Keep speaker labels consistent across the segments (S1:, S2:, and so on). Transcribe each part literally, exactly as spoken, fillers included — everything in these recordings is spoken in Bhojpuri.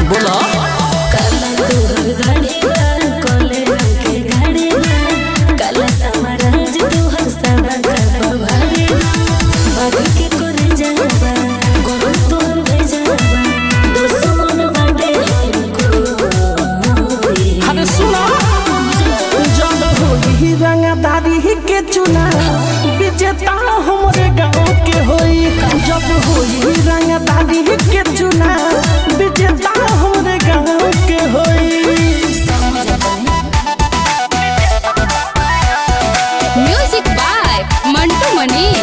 S1: बोला
S2: काला तोहर गाड़ी बा कोले रंग के गाड़ी बा काला समाराज तोहर सारा का भारी बाबू के करे जाबा गोरो तोहर भेजाबा दुश्मन बाटे हमको
S1: अरे सुना जब होई रंगदारी के चुना विजेता हमरे गांव के होई जब होई रंगदारी के चुना विजेता हमरे गांव के होई।
S3: Music by Mantu Manish.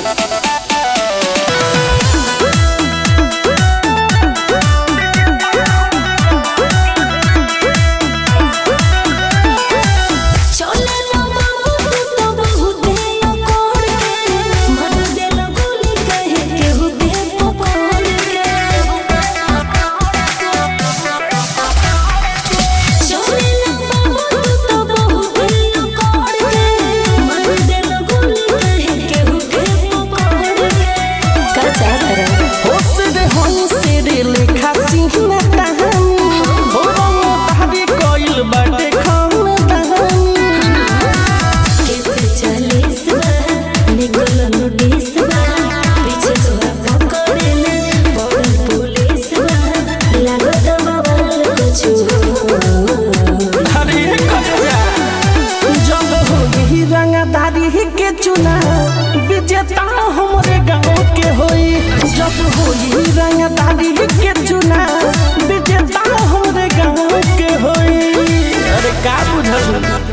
S1: के चुना विजेता हमरे गांव के होई जब होई रंगदारी के चुना विजेता हमरे गांव के होई। अरे का बुझल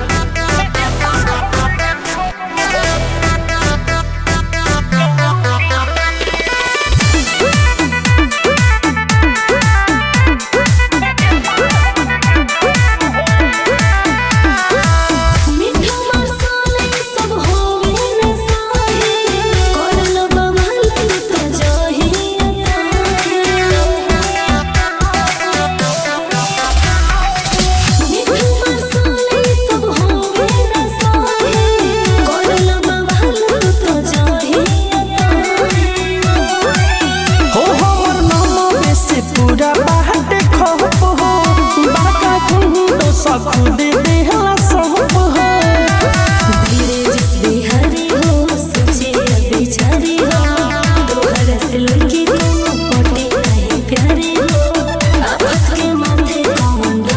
S1: खुदे देहला सब हो
S2: धीरे जिस बिहारी हो सोचे बेचारी हो तोहर से लड़की को पटे नहीं प्यारी हो आफत के माथे कमंडो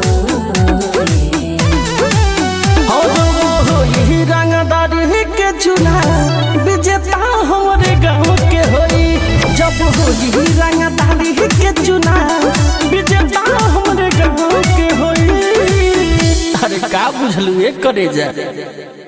S1: हो हो यही रंगदारी के चुना विजेता हमरे गांव के होई जब होई रंगदारी के चुना विजेता हमरे गांव के होई। अरे का बुझलू एक करे जा।